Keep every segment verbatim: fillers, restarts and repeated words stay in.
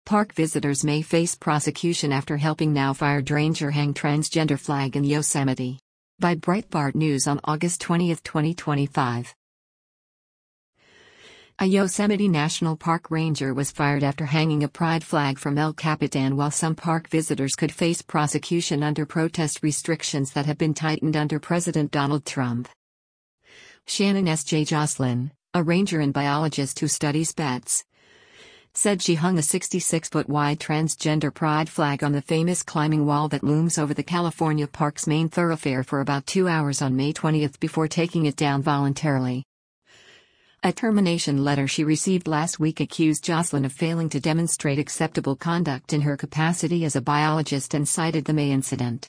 Park visitors may face prosecution after helping now-fired ranger hang transgender flag in Yosemite. By Breitbart News on August twentieth, twenty twenty-five. A Yosemite National Park ranger was fired after hanging a pride flag from El Capitan, while some park visitors could face prosecution under protest restrictions that have been tightened under President Donald Trump. Shannon S J Jocelyn, a ranger and biologist who studies bats, said she hung a sixty-six foot wide transgender pride flag on the famous climbing wall that looms over the California Park's main thoroughfare for about two hours on May twentieth before taking it down voluntarily. A termination letter she received last week accused Jocelyn of failing to demonstrate acceptable conduct in her capacity as a biologist and cited the May incident.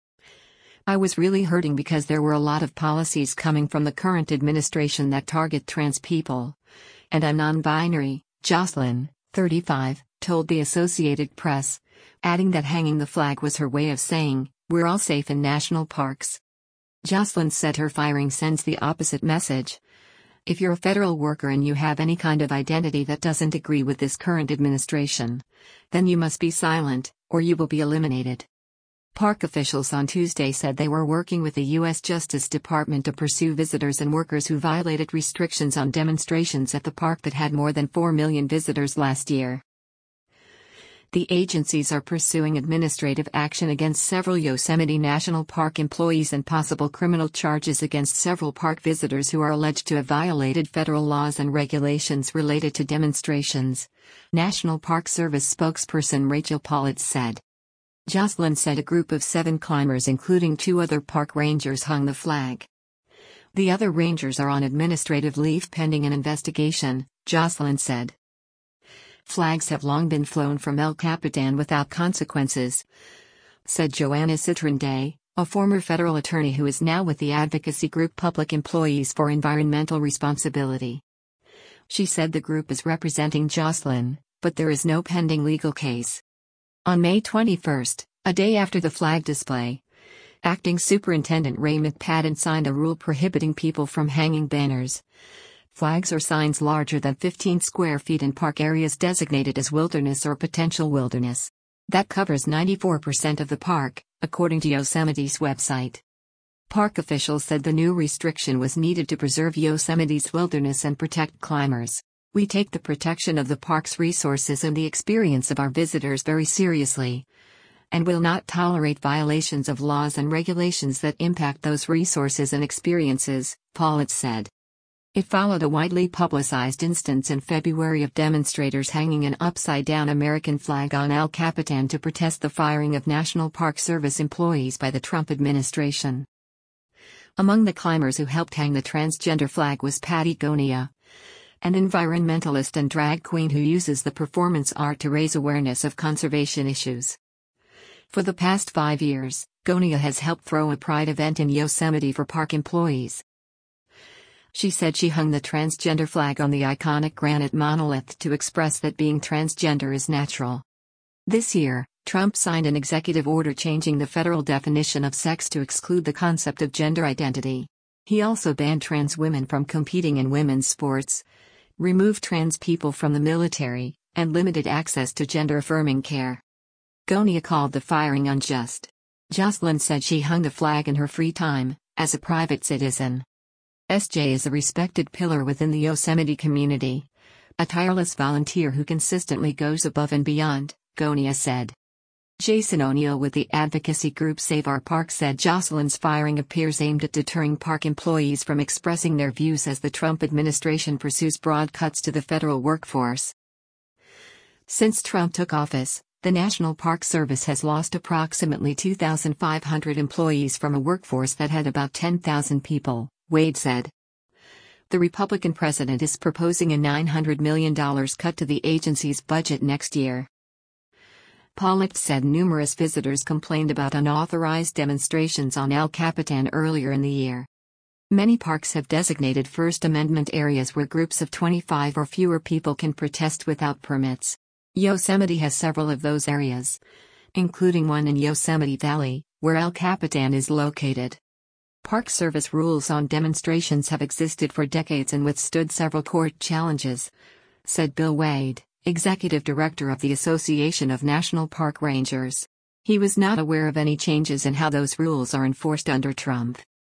"I was really hurting because there were a lot of policies coming from the current administration that target trans people. And I'm non-binary," Jocelyn, thirty-five, told the Associated Press, adding that hanging the flag was her way of saying, "We're all safe in national parks." Jocelyn said her firing sends the opposite message. "If you're a federal worker and you have any kind of identity that doesn't agree with this current administration, then you must be silent, or you will be eliminated." Park officials on Tuesday said they were working with the U S Justice Department to pursue visitors and workers who violated restrictions on demonstrations at the park that had more than four million visitors last year. The agencies are pursuing administrative action against several Yosemite National Park employees and possible criminal charges against several park visitors who are alleged to have violated federal laws and regulations related to demonstrations, National Park Service spokesperson Rachel Politz said. Jocelyn said a group of seven climbers, including two other park rangers, hung the flag. The other rangers are on administrative leave pending an investigation, Jocelyn said. "Flags have long been flown from El Capitan without consequences," said Joanna Citron Day, a former federal attorney who is now with the advocacy group Public Employees for Environmental Responsibility. She said the group is representing Jocelyn, but there is no pending legal case. On May twenty-first, a day after the flag display, Acting Superintendent Ray McPadden signed a rule prohibiting people from hanging banners, flags or signs larger than fifteen square feet in park areas designated as wilderness or potential wilderness. That covers ninety-four percent of the park, according to Yosemite's website. Park officials said the new restriction was needed to preserve Yosemite's wilderness and protect climbers. "We take the protection of the park's resources and the experience of our visitors very seriously, and will not tolerate violations of laws and regulations that impact those resources and experiences," Politz said. It followed a widely publicized instance in February of demonstrators hanging an upside-down American flag on El Capitan to protest the firing of National Park Service employees by the Trump administration. Among the climbers who helped hang the transgender flag was Patty Gonia, an environmentalist and drag queen who uses the performance art to raise awareness of conservation issues. For the past five years, Gonia has helped throw a pride event in Yosemite for park employees. She said she hung the transgender flag on the iconic granite monolith to express that being transgender is natural. This year, Trump signed an executive order changing the federal definition of sex to exclude the concept of gender identity. He also banned trans women from competing in women's sports, removed trans people from the military, and limited access to gender-affirming care. Gonia called the firing unjust. Jocelyn said she hung the flag in her free time, as a private citizen. S J is a respected pillar within the Yosemite community, a tireless volunteer who consistently goes above and beyond, Gonia said. Jason O'Neill with the advocacy group Save Our Park said Jocelyn's firing appears aimed at deterring park employees from expressing their views as the Trump administration pursues broad cuts to the federal workforce. Since Trump took office, the National Park Service has lost approximately two thousand five hundred employees from a workforce that had about ten thousand people, Wade said. The Republican president is proposing a nine hundred million dollars cut to the agency's budget next year. Politz said numerous visitors complained about unauthorized demonstrations on El Capitan earlier in the year. Many parks have designated First Amendment areas where groups of twenty-five or fewer people can protest without permits. Yosemite has several of those areas, including one in Yosemite Valley, where El Capitan is located. Park Service rules on demonstrations have existed for decades and withstood several court challenges, said Bill Wade, executive director of the Association of National Park Rangers. He was not aware of any changes in how those rules are enforced under Trump.